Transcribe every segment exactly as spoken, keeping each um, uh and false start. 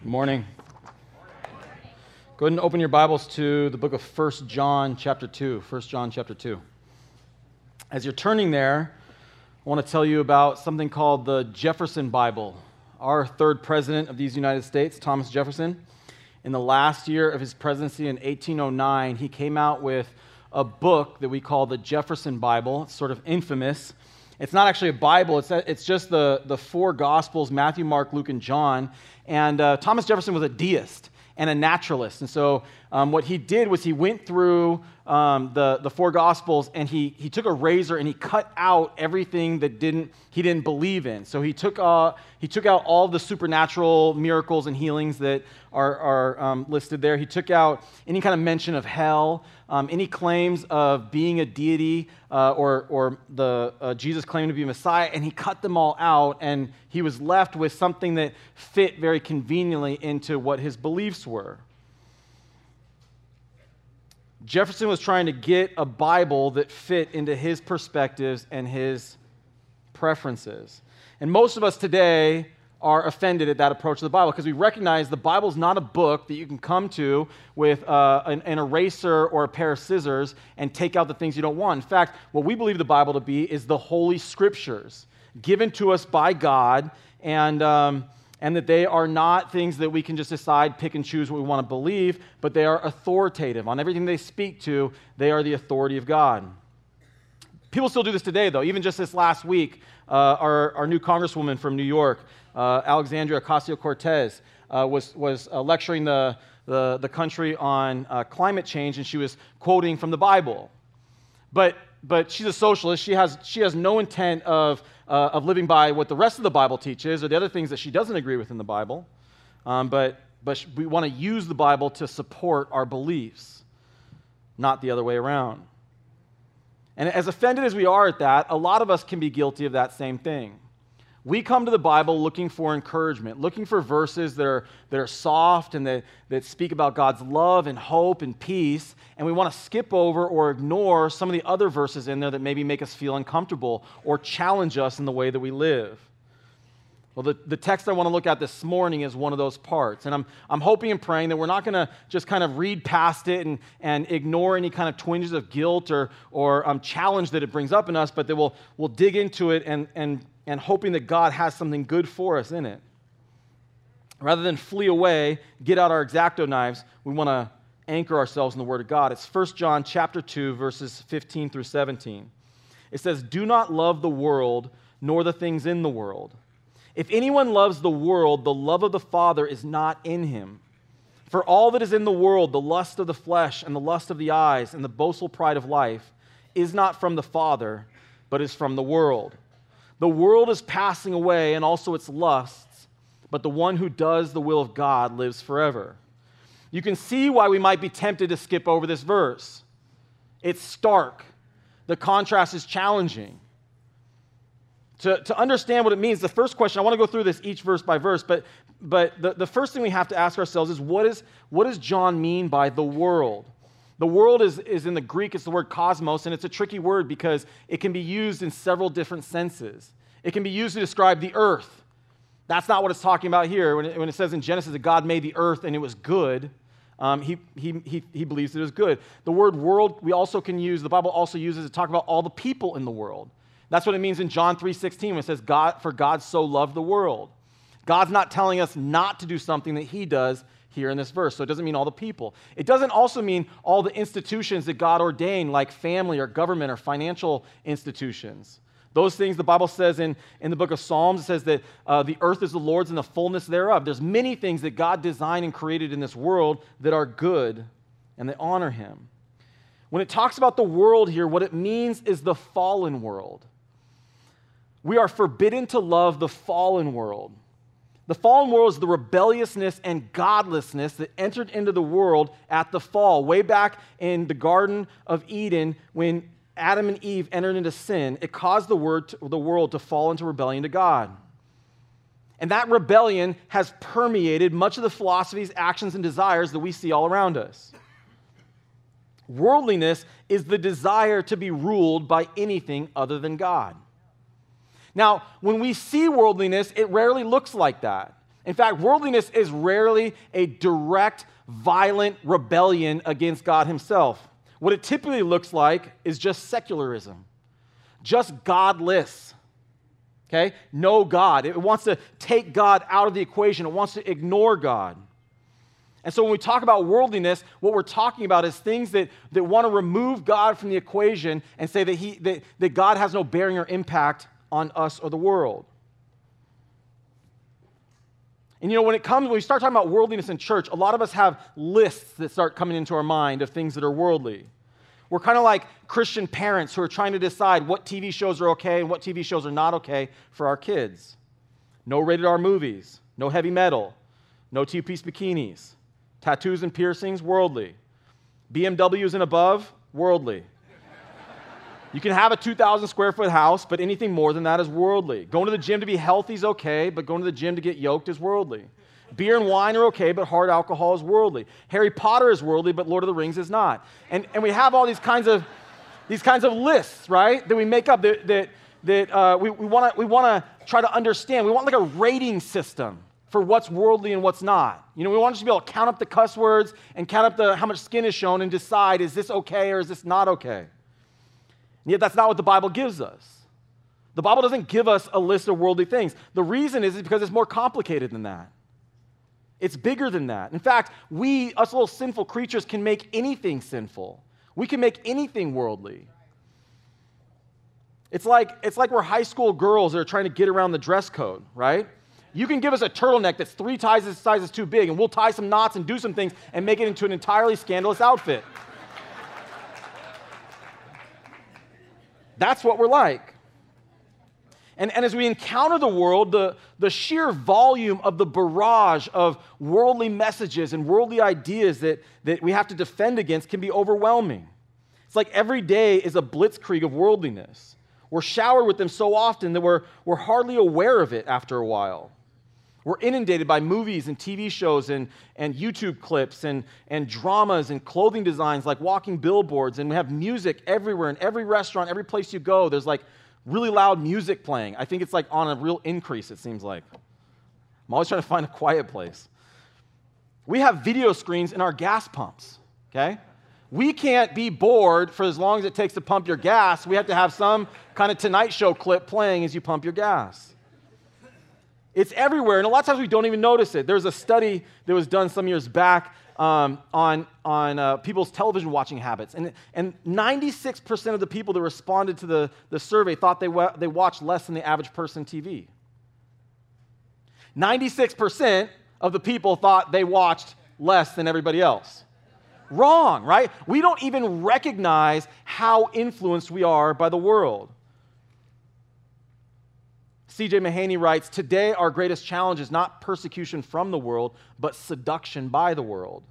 Good morning. Go ahead and open your Bibles to the book of First John chapter two. First John chapter two. As you're turning there, I want to tell you about something called the Jefferson Bible. Our third president of these United States, Thomas Jefferson, in the last year of his presidency in eighteen oh nine, he came out with a book that we call the Jefferson Bible. It's sort of infamous. It's not actually a Bible. It's, it's just the, the four Gospels, Matthew, Mark, Luke, and John. And uh, Thomas Jefferson was a deist and a naturalist. And so um, what he did was he went through um, the, the four Gospels and he, he took a razor and he cut out everything that didn't he didn't believe in. So he took uh, he took out all the supernatural miracles and healings that are, are um, listed there. He took out any kind of mention of hell, um, any claims of being a deity uh, or, or the uh, Jesus claimed to be Messiah, and he cut them all out, and he was left with something that fit very conveniently into what his beliefs were. Jefferson was trying to get a Bible that fit into his perspectives and his preferences. And most of us today are offended at that approach to the Bible because we recognize the Bible is not a book that you can come to with uh, an, an eraser or a pair of scissors and take out the things you don't want. In fact, what we believe the Bible to be is the Holy Scriptures given to us by God, and um, and that they are not things that we can just decide, pick and choose what we want to believe, but they are authoritative. On everything they speak to, they are the authority of God. People still do this today, though. Even just this last week, uh, our, our new congresswoman from New York, uh, Alexandria Ocasio-Cortez, uh, was, was uh, lecturing the, the, the country on uh, climate change, and she was quoting from the Bible. But but she's a socialist. She has she has no intent of uh, of living by what the rest of the Bible teaches or the other things that she doesn't agree with in the Bible. Um, but but we want to use the Bible to support our beliefs, not the other way around. And as offended as we are at that, a lot of us can be guilty of that same thing. We come to the Bible looking for encouragement, looking for verses that are, that are soft and that, that speak about God's love and hope and peace, and we want to skip over or ignore some of the other verses in there that maybe make us feel uncomfortable or challenge us in the way that we live. Well, the, the text I want to look at this morning is one of those parts, and I'm, I'm hoping and praying that we're not going to just kind of read past it and, and ignore any kind of twinges of guilt or, or um, challenge that it brings up in us, but that we'll, we'll dig into it and, and and hoping that God has something good for us in it. Rather than flee away, get out our X-Acto knives, we want to anchor ourselves in the Word of God. It's First John chapter two, verses fifteen through seventeen. It says, "Do not love the world, nor the things in the world. If anyone loves the world, the love of the Father is not in him. For all that is in the world, the lust of the flesh and the lust of the eyes and the boastful pride of life, is not from the Father, but is from the world. The world is passing away and also its lusts, but the one who does the will of God lives forever." You can see why we might be tempted to skip over this verse. It's stark. The contrast is challenging. To, to understand what it means, the first question, I want to go through this each verse by verse, but, but the, the first thing we have to ask ourselves is, what, is, what does John mean by the world? The world is, is in the Greek, it's the word cosmos, and it's a tricky word because it can be used in several different senses. It can be used to describe the earth. That's not what it's talking about here. When it, when it says in Genesis that God made the earth and it was good, um, he, he, he, he believes that it was good. The word world, we also can use, the Bible also uses to talk about all the people in the world. That's what it means in John three sixteen when it says, God, "For God so loved the world." God's not telling us not to do something that he does here in this verse. So it doesn't mean all the people. It doesn't also mean all the institutions that God ordained, like family or government or financial institutions. Those things the Bible says in, in the book of Psalms, it says that uh, the earth is the Lord's and the fullness thereof. There's many things that God designed and created in this world that are good and that honor him. When it talks about the world here, what it means is the fallen world. We are forbidden to love the fallen world. The fallen world is the rebelliousness and godlessness that entered into the world at the fall. Way back in the Garden of Eden, when Adam and Eve entered into sin, it caused the, word to, the world to fall into rebellion to God. And that rebellion has permeated much of the philosophies, actions, and desires that we see all around us. Worldliness is the desire to be ruled by anything other than God. Now, when we see worldliness, it rarely looks like that. In fact, worldliness is rarely a direct, violent rebellion against God himself. What it typically looks like is just secularism, just godless. Okay? No God. It wants to take God out of the equation. It wants to ignore God. And so when we talk about worldliness, what we're talking about is things that, that want to remove God from the equation and say that, he, that, that God has no bearing or impact on us or the world. And you know, when it comes, when we start talking about worldliness in church, a lot of us have lists that start coming into our mind of things that are worldly. We're kind of like Christian parents who are trying to decide what T V shows are okay and what T V shows are not okay for our kids. No rated R movies, no heavy metal, no two-piece bikinis, tattoos and piercings, worldly. B M Ws and above, worldly. You can have a two thousand square foot house, but anything more than that is worldly. Going to the gym to be healthy is okay, but going to the gym to get yoked is worldly. Beer and wine are okay, but hard alcohol is worldly. Harry Potter is worldly, but Lord of the Rings is not. And, and we have all these kinds of these kinds of lists, right, that we make up that, that, that uh, we, we want to we wanna try to understand. We want like a rating system for what's worldly and what's not. You know, we want to be able to count up the cuss words and count up the how much skin is shown and decide, is this okay or is this not okay? And yet that's not what the Bible gives us. The Bible doesn't give us a list of worldly things. The reason is because it's more complicated than that. It's bigger than that. In fact, we, us little sinful creatures, can make anything sinful. We can make anything worldly. It's like, it's like we're high school girls that are trying to get around the dress code, right? You can give us a turtleneck that's three sizes, sizes too big, and we'll tie some knots and do some things and make it into an entirely scandalous outfit. That's what we're like. And, and as we encounter the world, the, the sheer volume of the barrage of worldly messages and worldly ideas that, that we have to defend against can be overwhelming. It's like every day is a blitzkrieg of worldliness. We're showered with them so often that we're, we're hardly aware of it after a while. We're inundated by movies and T V shows and, and YouTube clips and, and dramas and clothing designs like walking billboards, and we have music everywhere. In every restaurant, every place you go, there's like really loud music playing. I think it's like on a real increase, it seems like. I'm always trying to find a quiet place. We have video screens in our gas pumps, okay? We can't be bored for as long as it takes to pump your gas. We have to have some kind of Tonight Show clip playing as you pump your gas. It's everywhere, and a lot of times we don't even notice it. There's a study that was done some years back um, on, on uh, people's television watching habits, and, and ninety-six percent of the people that responded to the, the survey thought they, wa- they watched less than the average person T V. ninety-six percent of the people thought they watched less than everybody else. Wrong, right? We don't even recognize how influenced we are by the world. C J Mahaney writes, "Today our greatest challenge is not persecution from the world, but seduction by the world."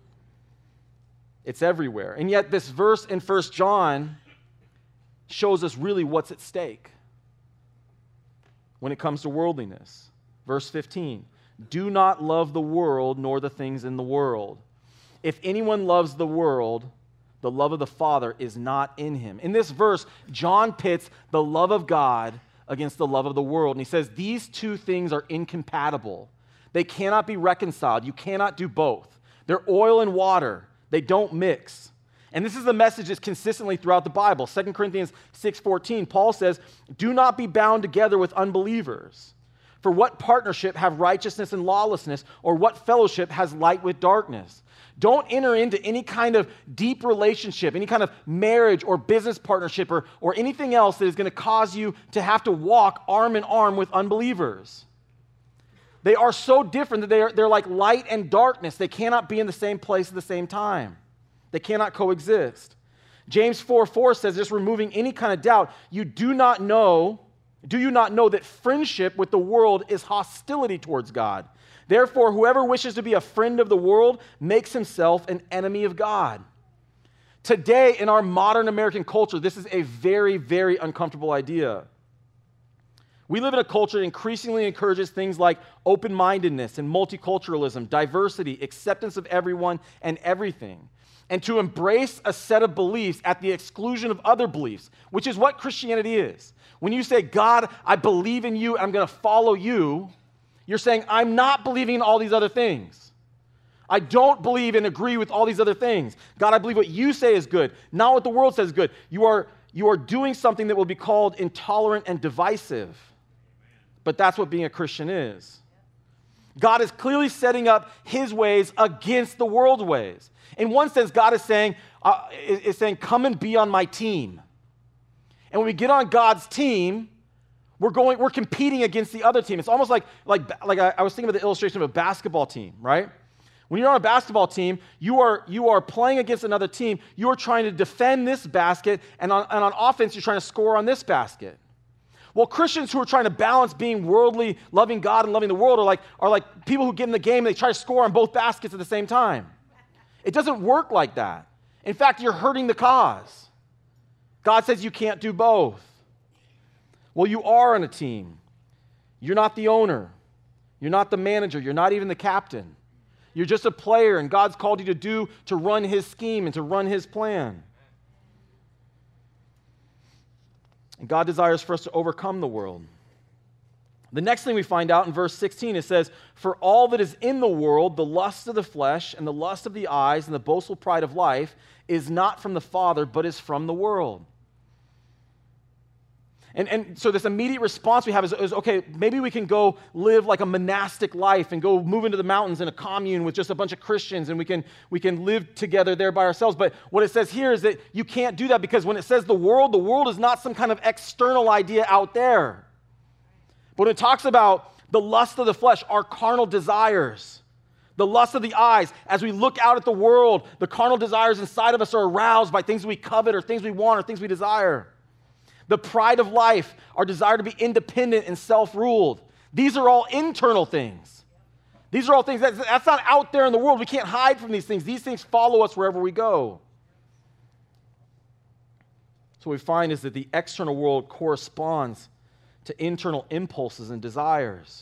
It's everywhere. And yet this verse in First John shows us really what's at stake when it comes to worldliness. Verse fifteen, "Do not love the world nor the things in the world. If anyone loves the world, the love of the Father is not in him." In this verse, John pits the love of God against the love of the world. And he says these two things are incompatible. They cannot be reconciled. You cannot do both. They're oil and water. They don't mix. And this is the message that's consistently throughout the Bible. Second Corinthians six fourteen, Paul says, "Do not be bound together with unbelievers. For what partnership have righteousness and lawlessness, or what fellowship has light with darkness? Don't enter into any kind of deep relationship, any kind of marriage or business partnership or, or anything else that is going to cause you to have to walk arm in arm with unbelievers." They are so different that they are, they're like light and darkness. They cannot be in the same place at the same time. They cannot coexist. James four four says, just removing any kind of doubt, you do not know, do you not know that friendship with the world is hostility towards God? Therefore, whoever wishes to be a friend of the world makes himself an enemy of God. Today, in our modern American culture, this is a very, very uncomfortable idea. We live in a culture that increasingly encourages things like open-mindedness and multiculturalism, diversity, acceptance of everyone and everything, and to embrace a set of beliefs at the exclusion of other beliefs, which is what Christianity is. When you say, "God, I believe in you, I'm going to follow you," You're saying, I'm not believing in all these other things. I don't believe and agree with all these other things. God, I believe what you say is good, not what the world says is good. You are, you are doing something that will be called intolerant and divisive. But that's what being a Christian is. God is clearly setting up his ways against the world's ways. In one sense, God is saying, uh, is, is saying, come and be on my team. And when we get on God's team, we're going, we're competing against the other team. It's almost like, like, like I, I was thinking of the illustration of a basketball team, right? When you're on a basketball team, you are, you are playing against another team. You are trying to defend this basket, and on, and on offense, you're trying to score on this basket. Well, Christians who are trying to balance being worldly, loving God and loving the world are like, are like people who get in the game and they try to score on both baskets at the same time. It doesn't work like that. In fact, you're hurting the cause. God says you can't do both. Well, you are on a team. You're not the owner. You're not the manager. You're not even the captain. You're just a player, and God's called you to do, to run his scheme and to run his plan. And God desires for us to overcome the world. The next thing we find out in verse sixteen, it says, for all that is in the world, the lust of the flesh and the lust of the eyes and the boastful pride of life is not from the Father, but is from the world. And, and so this immediate response we have is, is, okay, maybe we can go live like a monastic life and go move into the mountains in a commune with just a bunch of Christians, and we can, we can live together there by ourselves. But what it says here is that you can't do that, because when it says the world, the world is not some kind of external idea out there. But when it talks about the lust of the flesh, our carnal desires, the lust of the eyes, as we look out at the world, the carnal desires inside of us are aroused by things we covet or things we want or things we desire. The pride of life, our desire to be independent and self-ruled. These are all internal things. These are all things, that's, that's not out there in the world. We can't hide from these things. These things follow us wherever we go. So what we find is that the external world corresponds to internal impulses and desires.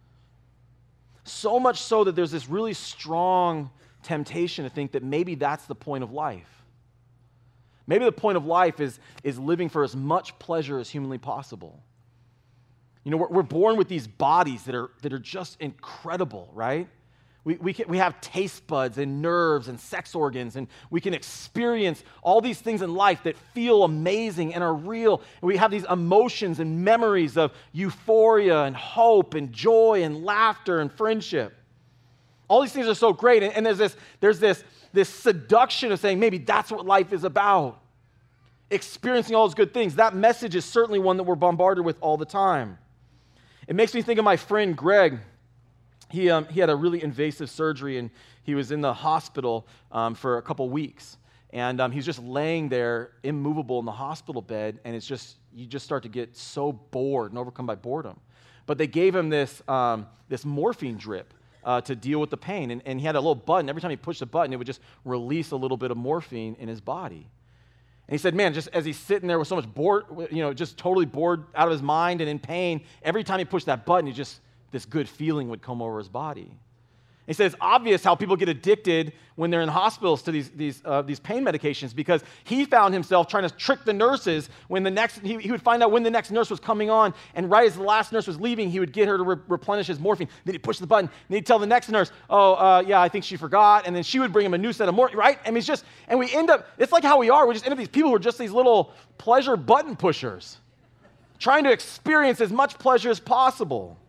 So much so that there's this really strong temptation to think that maybe that's the point of life. Maybe the point of life is, is living for as much pleasure as humanly possible. You know, we're, we're born with these bodies that are, that are just incredible, right? We, we, can, we have taste buds and nerves and sex organs, and we can experience all these things in life that feel amazing and are real. And we have these emotions and memories of euphoria and hope and joy and laughter and friendship. All these things are so great, and, and there's this, there's this, this seduction of saying maybe that's what life is about. Experiencing all those good things. That message is certainly one that we're bombarded with all the time. It makes me think of my friend Greg. He, um, he had a really invasive surgery, and he was in the hospital um, for a couple weeks. And um, he was just laying there, immovable in the hospital bed, and it's just, you just start to get so bored and overcome by boredom. But they gave him this, um, this morphine drip uh, to deal with the pain, and, and he had a little button. Every time he pushed the button, it would just release a little bit of morphine in his body. And he said, man, just as he's sitting there with so much bored, you know, just totally bored out of his mind and in pain, every time he pushed that button, he just, this good feeling would come over his body. He says it's obvious how people get addicted when they're in hospitals to these, these, uh, these pain medications, because he found himself trying to trick the nurses when the next, he, he would find out when the next nurse was coming on, and right as the last nurse was leaving, he would get her to re- replenish his morphine. Then he'd push the button, and he'd tell the next nurse, oh, uh, yeah, I think she forgot, and then she would bring him a new set of morphine, right? I mean, it's just, and we end up, it's like how we are, we just end up these people who are just these little pleasure button pushers, trying to experience as much pleasure as possible.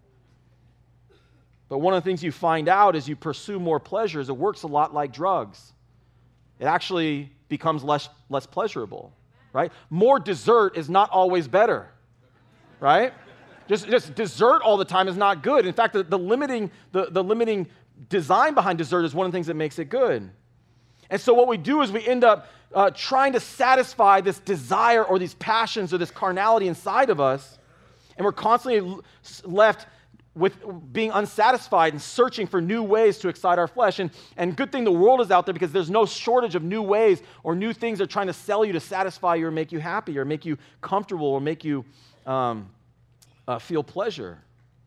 But one of the things you find out as you pursue more pleasure is it works a lot like drugs. It actually becomes less, less pleasurable, right? More dessert is not always better, right? Just, just dessert all the time is not good. In fact, the, the, limiting, the, the limiting design behind dessert is one of the things that makes it good. And so what we do is we end up uh, trying to satisfy this desire or these passions or this carnality inside of us, and we're constantly left with being unsatisfied and searching for new ways to excite our flesh. And, and good thing the world is out there, because there's no shortage of new ways or new things they're trying to sell you to satisfy you or make you happy or make you comfortable or make you um, uh, feel pleasure.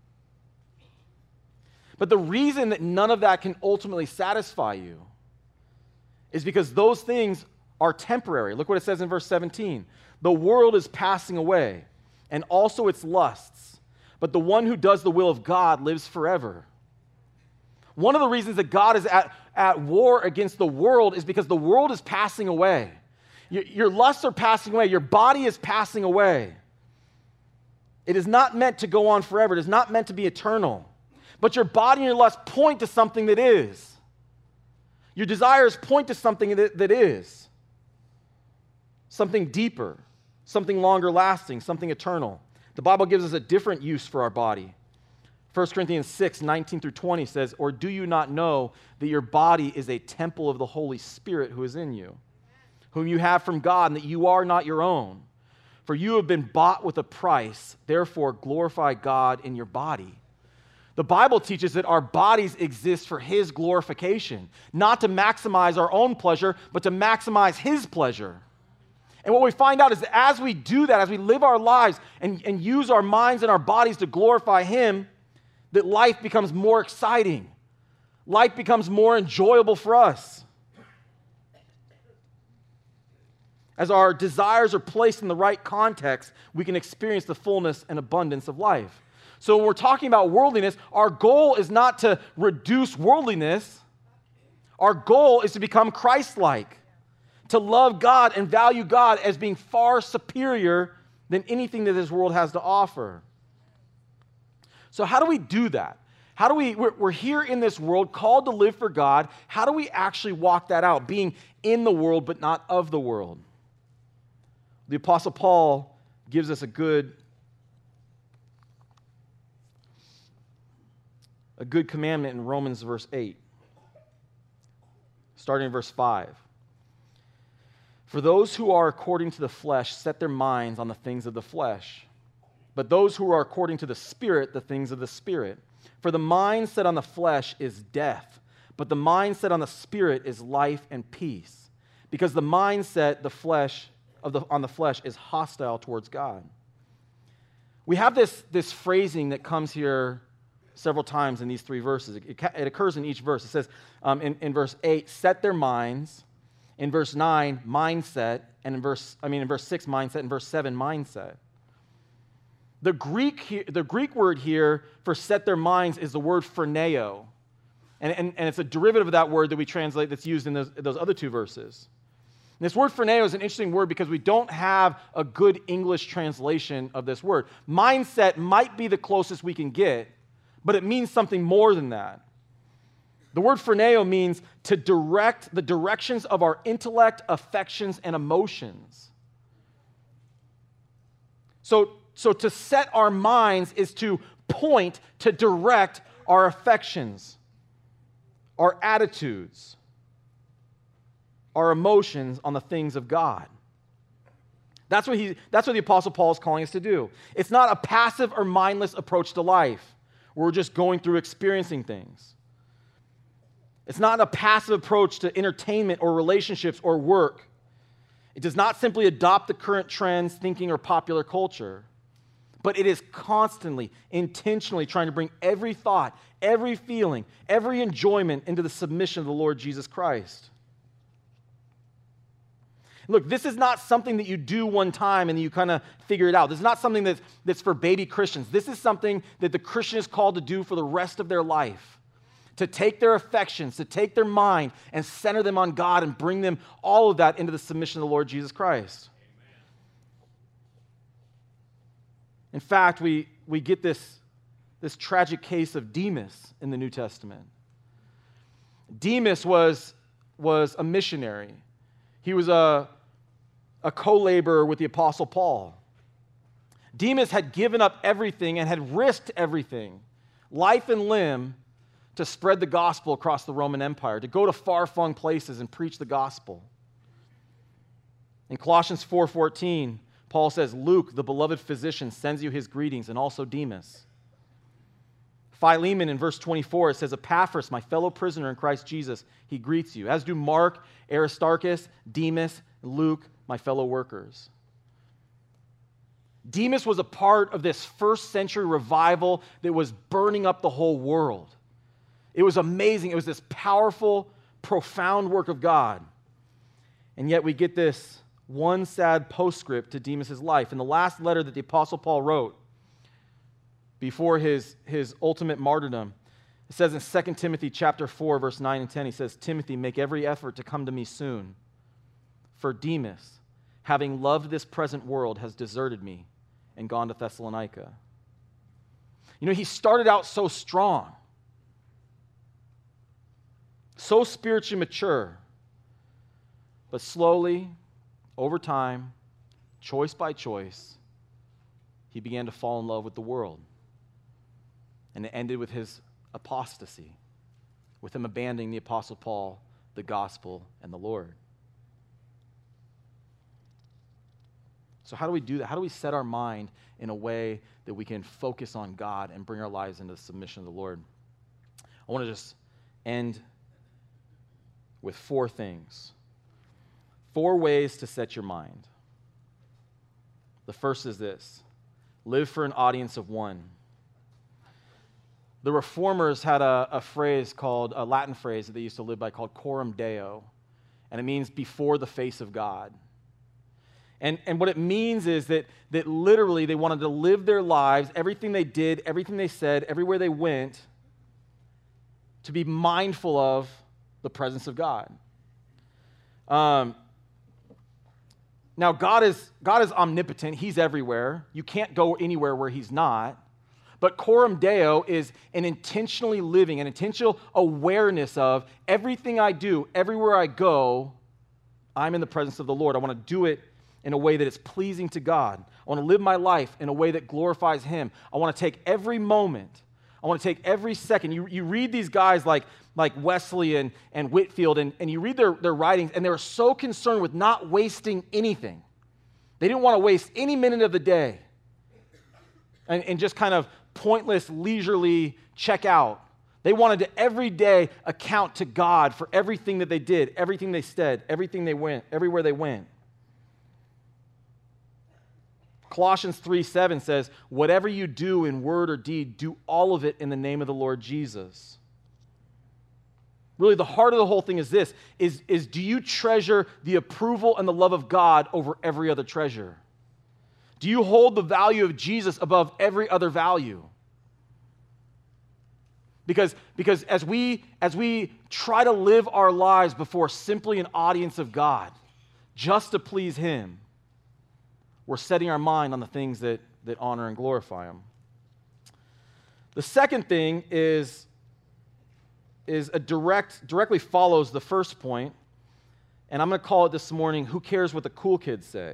But the reason that none of that can ultimately satisfy you is because those things are temporary. Look what it says in verse seventeen. The world is passing away, and also its lusts. but the one who does the will of God lives forever. One of the reasons that God is at, at war against the world is because the world is passing away. Your, your lusts are passing away. Your body is passing away. It is not meant to go on forever. It is not meant to be eternal. But your body and your lust point to something that is. Your desires point to something that, that is. Something deeper, something longer lasting, something eternal. The Bible gives us a different use for our body. First Corinthians six, nineteen through twenty says, "Or do you not know that your body is a temple of the Holy Spirit who is in you, whom you have from God, and that you are not your own? For you have been bought with a price, therefore glorify God in your body." The Bible teaches that our bodies exist for His glorification, not to maximize our own pleasure, but to maximize His pleasure. And what we find out is that as we do that, as we live our lives and, and use our minds and our bodies to glorify Him, that life becomes more exciting. Life becomes more enjoyable for us. As our desires are placed in the right context, we can experience the fullness and abundance of life. So when we're talking about worldliness, our goal is not to reduce worldliness. Our goal is to become Christ-like, to love God and value God as being far superior than anything that this world has to offer. So how do we do that? How do we, we're, we're here in this world called to live for God. How do we actually walk that out, being in the world but not of the world? The Apostle Paul gives us a good, a good commandment in Romans verse eight, starting in verse five. "For those who are according to the flesh set their minds on the things of the flesh, but those who are according to the Spirit, the things of the Spirit. For the mind set on the flesh is death, but the mind set on the Spirit is life and peace. Because the mindset the flesh of the, on the flesh is hostile towards God." We have this, this phrasing that comes here several times in these three verses. It, it, it occurs in each verse. It says um, in, in verse eight, "set their minds." In verse nine, "mindset." And in verse, I mean in verse six, "mindset." In verse seven, "mindset." The Greek, the Greek word here for "set their minds" is the word phroneo. And, and, and it's a derivative of that word that we translate that's used in those, those other two verses. And this word phroneo is an interesting word because we don't have a good English translation of this word. Mindset might be the closest we can get, but it means something more than that. The word phroneo means to direct the directions of our intellect, affections, and emotions. So, so to set our minds is to point, to direct our affections, our attitudes, our emotions on the things of God. That's what he, that's what the Apostle Paul is calling us to do. It's not a passive or mindless approach to life where we're just going through experiencing things. It's not a passive approach to entertainment or relationships or work. It does not simply adopt the current trends, thinking, or popular culture, but it is constantly, intentionally trying to bring every thought, every feeling, every enjoyment into the submission of the Lord Jesus Christ. Look, this is not something that you do one time and you kind of figure it out. This is not something that's, that's for baby Christians. This is something that the Christian is called to do for the rest of their life. To take their affections, to take their mind and center them on God and bring them, all of that, into the submission of the Lord Jesus Christ. Amen. In fact, we, we get this, this tragic case of Demas in the New Testament. Demas was, was a missionary. He was a, a co-laborer with the Apostle Paul. Demas had given up everything and had risked everything, life and limb, to spread the gospel across the Roman Empire, to go to far-flung places and preach the gospel. In Colossians four fourteen, Paul says, "Luke, the beloved physician, sends you his greetings, and also Demas." Philemon in verse twenty-four, it says, "Epaphras, my fellow prisoner in Christ Jesus, he greets you, as do Mark, Aristarchus, Demas, Luke, my fellow workers." Demas was a part of this first century revival that was burning up the whole world. It was amazing. It was this powerful, profound work of God. And yet we get this one sad postscript to Demas' life. In the last letter that the Apostle Paul wrote, before his, his ultimate martyrdom. It says in Second Timothy chapter four, verse nine and ten, he says, Timothy, make every effort to come to me soon. For Demas, having loved this present world, has deserted me and gone to Thessalonica. You know, he started out so strong, so spiritually mature, but slowly, over time, choice by choice, he began to fall in love with the world. And it ended with his apostasy, with him abandoning the Apostle Paul, the gospel, and the Lord. So how do we do that? How do we set our mind in a way that we can focus on God and bring our lives into the submission of the Lord? I want to just end with four things. Four ways to set your mind. The first is this: live for an audience of one. The Reformers had a, a phrase called, a Latin phrase that they used to live by called coram Deo, and it means before the face of God. And, and what it means is that, that literally they wanted to live their lives, everything they did, everything they said, everywhere they went, to be mindful of the presence of God. Um, now, God is, God is omnipotent. He's everywhere. You can't go anywhere where he's not. But coram Deo is an intentionally living, an intentional awareness of everything I do, everywhere I go, I'm in the presence of the Lord. I want to do it in a way that is pleasing to God. I want to live my life in a way that glorifies him. I want to take every moment. I want to take every second. You, you read these guys like, like Wesley and, and Whitefield, and, and you read their, their writings, and they were so concerned with not wasting anything. They didn't want to waste any minute of the day and, and just kind of pointless, leisurely check out. They wanted to every day account to God for everything that they did, everything they said, everything they went, everywhere they went. Colossians three seven says, whatever you do in word or deed, do all of it in the name of the Lord Jesus. Really, the heart of the whole thing is this, is, is do you treasure the approval and the love of God over every other treasure? Do you hold the value of Jesus above every other value? Because, because as we, as we try to live our lives before simply an audience of God, just to please him, we're setting our mind on the things that, that honor and glorify him. The second thing is, is a direct, directly follows the first point, and I'm going to call it this morning, who cares what the cool kids say?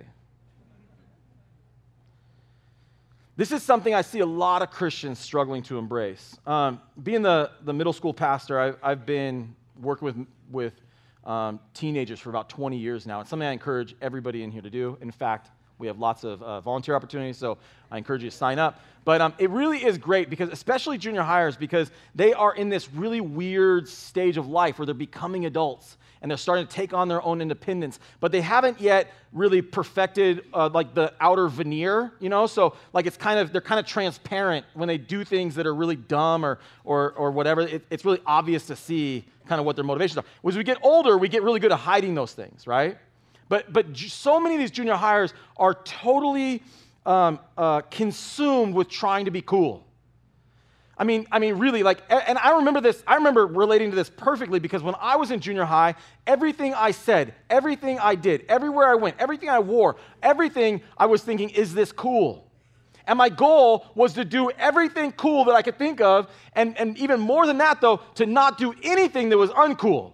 This is something I see a lot of Christians struggling to embrace. Um, being the, the middle school pastor, I, I've been working with, with um, teenagers for about twenty years now. It's something I encourage everybody in here to do. In fact, we have lots of uh, volunteer opportunities, so I encourage you to sign up. But um, it really is great, because especially junior hires, because they are in this really weird stage of life where they're becoming adults, and they're starting to take on their own independence, but they haven't yet really perfected uh, like the outer veneer, you know? So like it's kind of, they're kind of transparent when they do things that are really dumb or or, or whatever. It, it's really obvious to see kind of what their motivations are. As we get older, we get really good at hiding those things, right? But but so many of these junior hires are totally um, uh, consumed with trying to be cool. I mean, I mean, really, like, and I remember this, I remember relating to this perfectly, because when I was in junior high, everything I said, everything I did, everywhere I went, everything I wore, everything I was thinking, is this cool? And my goal was to do everything cool that I could think of, and, and even more than that, though, to not do anything that was uncool.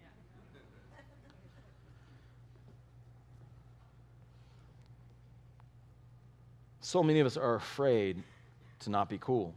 So many of us are afraid to not be cool.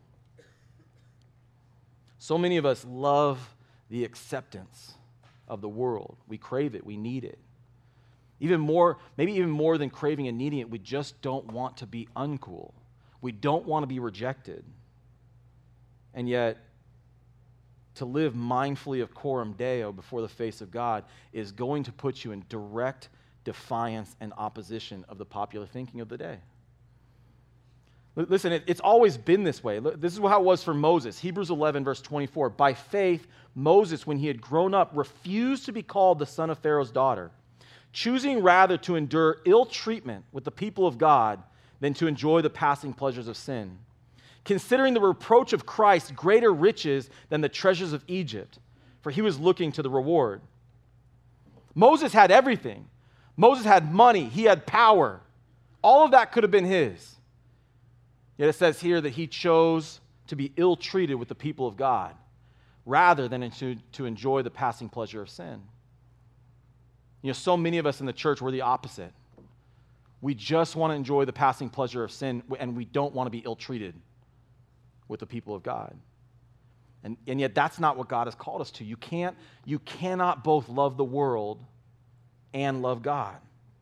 So many of us love the acceptance of the world. We crave it. We need it. Even more, maybe even more than craving and needing it, we just don't want to be uncool. We don't want to be rejected. And yet, to live mindfully of coram Deo before the face of God is going to put you in direct defiance and opposition of the popular thinking of the day. Listen, it, it's always been this way. This is how it was for Moses. Hebrews eleven, verse twenty-four. By faith, Moses, when he had grown up, refused to be called the son of Pharaoh's daughter, choosing rather to endure ill treatment with the people of God than to enjoy the passing pleasures of sin. considering the reproach of Christ greater riches than the treasures of Egypt, for he was looking to the reward. Moses had everything. Moses had money. He had power. All of that could have been his. Yet it says here that he chose to be ill-treated with the people of God rather than to, to enjoy the passing pleasure of sin. You know, so many of us in the church, we're the opposite. We just want to enjoy the passing pleasure of sin, and we don't want to be ill-treated with the people of God. And, and yet that's not what God has called us to. You can't, you cannot both love the world and love God.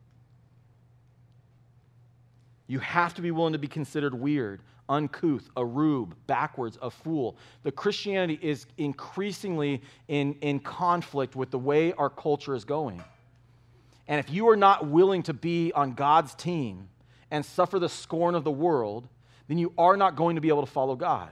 You have to be willing to be considered weird, uncouth, a rube, backwards, a fool. The Christianity is increasingly in, in conflict with the way our culture is going. And if you are not willing to be on God's team and suffer the scorn of the world, then you are not going to be able to follow God.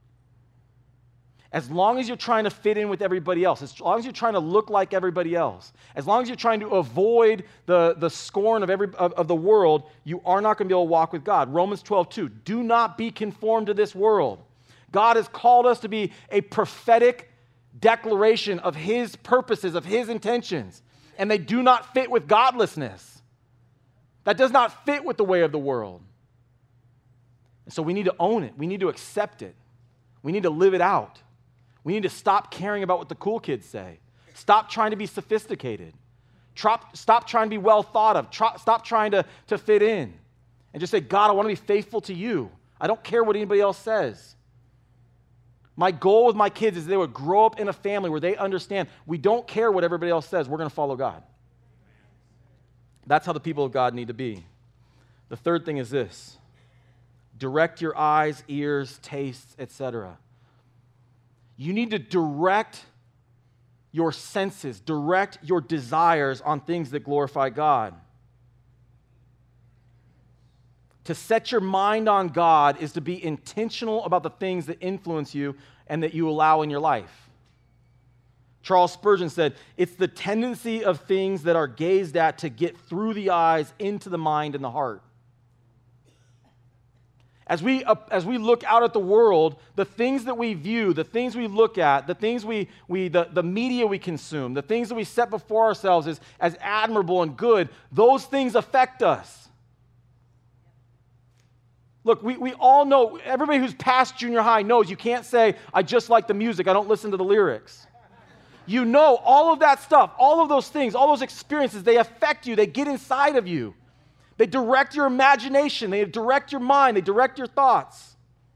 As long as you're trying to fit in with everybody else, as long as you're trying to look like everybody else, as long as you're trying to avoid the, the scorn of, every, of, of the world, you are not going to be able to walk with God. Romans twelve two, do not be conformed to this world. God has called us to be a prophetic declaration of his purposes, of his intentions, and they do not fit with godlessness. That does not fit with the way of the world. And so we need to own it. We need to accept it. We need to live it out. We need to stop caring about what the cool kids say. Stop trying to be sophisticated. Stop, stop trying to be well thought of. Stop trying to, to fit in. And just say, God, I want to be faithful to you. I don't care what anybody else says. My goal with my kids is they would grow up in a family where they understand we don't care what everybody else says. We're going to follow God. That's how the people of God need to be. The third thing is this. Direct your eyes, ears, tastes, et cetera. You need to direct your senses, direct your desires on things that glorify God. To set your mind on God is to be intentional about the things that influence you and that you allow in your life. Charles Spurgeon said, it's the tendency of things that are gazed at to get through the eyes into the mind and the heart. As we, uh, as we look out at the world, the things that we view, the things we look at, the things we, we the, the media we consume, the things that we set before ourselves as, as admirable and good, those things affect us. Look, we, we all know, everybody who's past junior high knows you can't say, I just like the music, I don't listen to the lyrics. You know all of that stuff, all of those things, all those experiences, they affect you, they get inside of you. They direct your imagination. They direct your mind. They direct your thoughts.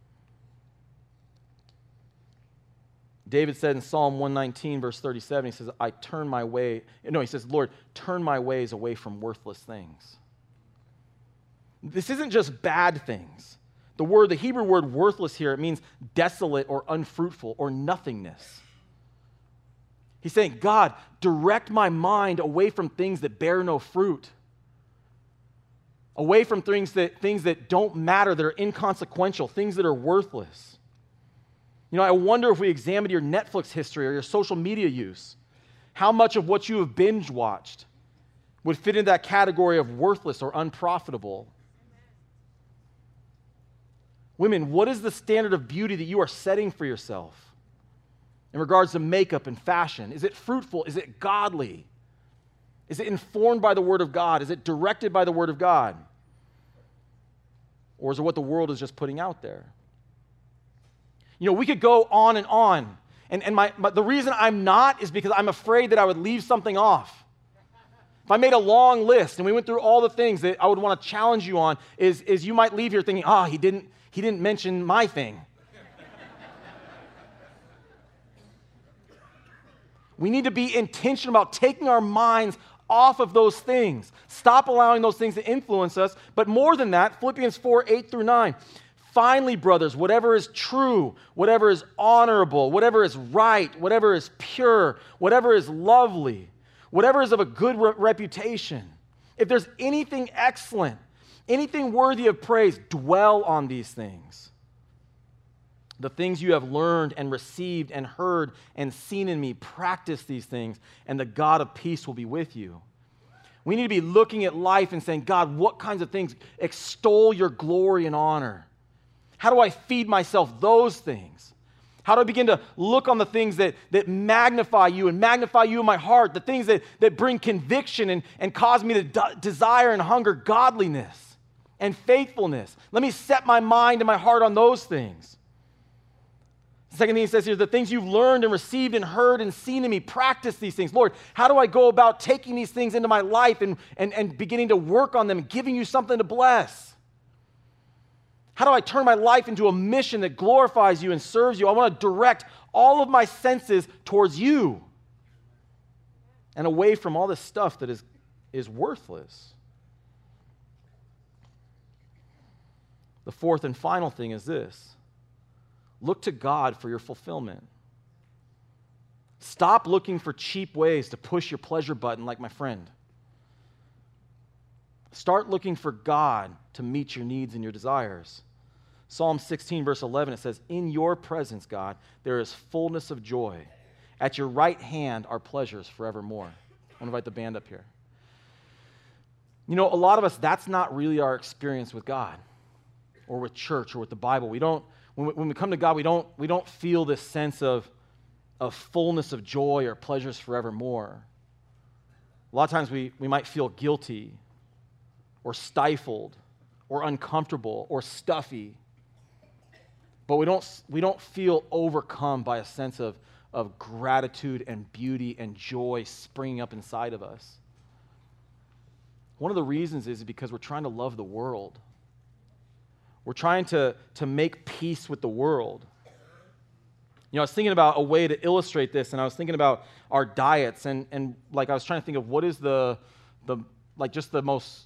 David said in Psalm one nineteen, verse thirty-seven, he says, I turn my way, no, he says, Lord, turn my ways away from worthless things. This isn't just bad things. The word, the Hebrew word worthless here, it means desolate or unfruitful or nothingness. He's saying, God, direct my mind away from things that bear no fruit. Away from things that, things that don't matter, that are inconsequential, things that are worthless. You know, I wonder if we examined your Netflix history or your social media use, how much of what you have binge watched would fit into that category of worthless or unprofitable. Women, what is the standard of beauty that you are setting for yourself in regards to makeup and fashion? Is it fruitful? Is it godly? Is it informed by the Word of God? Is it directed by the Word of God? Or is it what the world is just putting out there? You know, we could go on and on. And, and my, my, the reason I'm not is because I'm afraid that I would leave something off. If I made a long list and we went through all the things that I would want to challenge you on, is, is you might leave here thinking, ah, oh, he didn't, he didn't mention my thing. We need to be intentional about taking our minds off of those things. Stop allowing those things to influence us. But more than that, Philippians four, eight through nine. Finally, brothers, whatever is true, whatever is honorable, whatever is right, whatever is pure, whatever is lovely, whatever is of a good re- reputation, if there's anything excellent, anything worthy of praise, dwell on these things. The things you have learned and received and heard and seen in me, practice these things, and the God of peace will be with you. We need to be looking at life and saying, God, what kinds of things extol your glory and honor? How do I feed myself those things? How do I begin to look on the things that, that magnify you and magnify you in my heart, the things that, that bring conviction and, and cause me to de- desire and hunger godliness and faithfulness? Let me set my mind and my heart on those things. The second thing he says here is the things you've learned and received and heard and seen in me, practice these things. Lord, how do I go about taking these things into my life and, and, and beginning to work on them and giving you something to bless? How do I turn my life into a mission that glorifies you and serves you? I want to direct all of my senses towards you and away from all this stuff that is, is worthless. The fourth and final thing is this. Look to God for your fulfillment. Stop looking for cheap ways to push your pleasure button like my friend. Start looking for God to meet your needs and your desires. Psalm sixteen, verse eleven, it says, in your presence, God, there is fullness of joy. At your right hand are pleasures forevermore. I want to invite the band up here. You know, a lot of us, that's not really our experience with God or with church or with the Bible. We don't, when we, when we come to God, we don't, we don't feel this sense of, of fullness of joy or pleasures forevermore. A lot of times we, we might feel guilty or stifled or uncomfortable or stuffy. But we don't, we don't feel overcome by a sense of, of gratitude and beauty and joy springing up inside of us. One of the reasons is because we're trying to love the world. We're trying to, to make peace with the world. You know, I was thinking about a way to illustrate this, and I was thinking about our diets, and, and like I was trying to think of what is the, the like just the most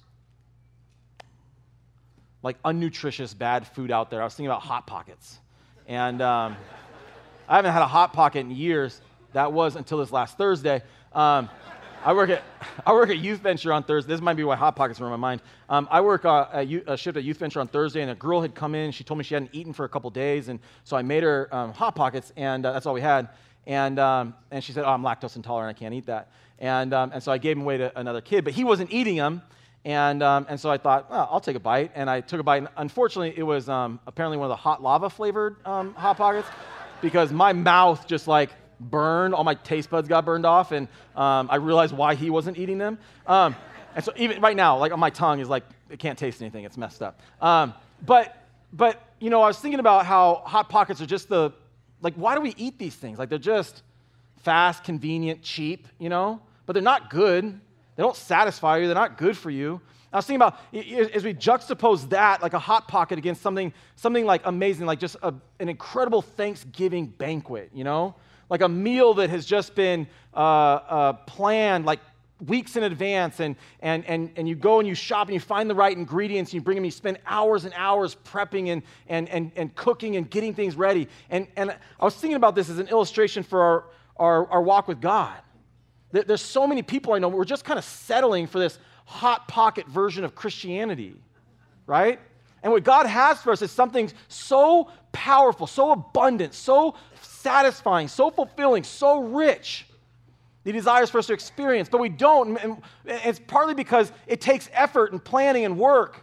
like unnutritious bad food out there. I was thinking about Hot Pockets. And um, I haven't had a Hot Pocket in years. That was until this last Thursday. Um, I work at I work at Youth Venture on Thursday. This might be why Hot Pockets are on my mind. Um, I work uh, a, a shift at Youth Venture on Thursday, and a girl had come in. She told me she hadn't eaten for a couple days, and so I made her um, Hot Pockets, and uh, that's all we had. And um, and she said, "Oh, I'm lactose intolerant. I can't eat that." And um, and so I gave them away to another kid, but he wasn't eating them. And um, and so I thought, well, I'll take a bite. And I took a bite. And unfortunately, it was um, apparently one of the hot lava flavored um, Hot Pockets because my mouth just like burned. All my taste buds got burned off. And um, I realized why he wasn't eating them. Um, and so even right now, like on my tongue is like, it can't taste anything. It's messed up. Um, but, but, you know, I was thinking about how Hot Pockets are just the, like, why do we eat these things? Like they're just fast, convenient, cheap, you know, but they're not good. They don't satisfy you. They're not good for you. I was thinking about, as we juxtapose that, like a Hot Pocket against something something like amazing, like just a, an incredible Thanksgiving banquet, you know? Like a meal that has just been uh, uh, planned like weeks in advance, and, and, and, and you go and you shop and you find the right ingredients, and you bring them, you spend hours and hours prepping and, and, and, and cooking and getting things ready. And, and I was thinking about this as an illustration for our, our, our walk with God. There's so many people I know, we're just kind of settling for this Hot Pocket version of Christianity, right? And what God has for us is something so powerful, so abundant, so satisfying, so fulfilling, so rich. He desires for us to experience, but we don't. And it's partly because it takes effort and planning and work.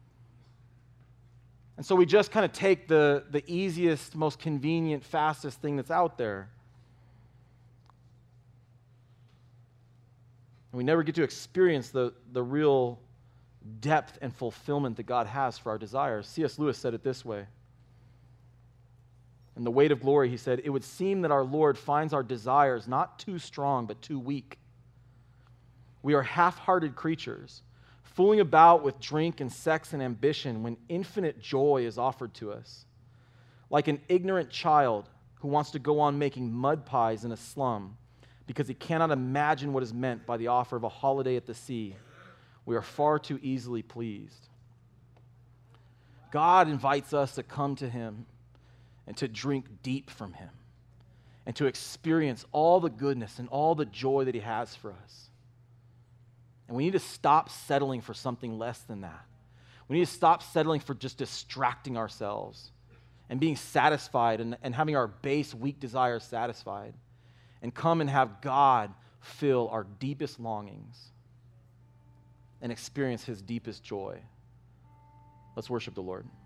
And so we just kind of take the, the easiest, most convenient, fastest thing that's out there. And we never get to experience the, the real depth and fulfillment that God has for our desires. C S Lewis said it this way. In The Weight of Glory, he said, "It would seem that our Lord finds our desires not too strong, but too weak. We are half-hearted creatures, fooling about with drink and sex and ambition when infinite joy is offered to us. Like an ignorant child who wants to go on making mud pies in a slum because he cannot imagine what is meant by the offer of a holiday at the sea, we are far too easily pleased." God invites us to come to him and to drink deep from him and to experience all the goodness and all the joy that he has for us. And we need to stop settling for something less than that. We need to stop settling for just distracting ourselves and being satisfied and, and having our base, weak desires satisfied, and come and have God fill our deepest longings and experience his deepest joy. Let's worship the Lord.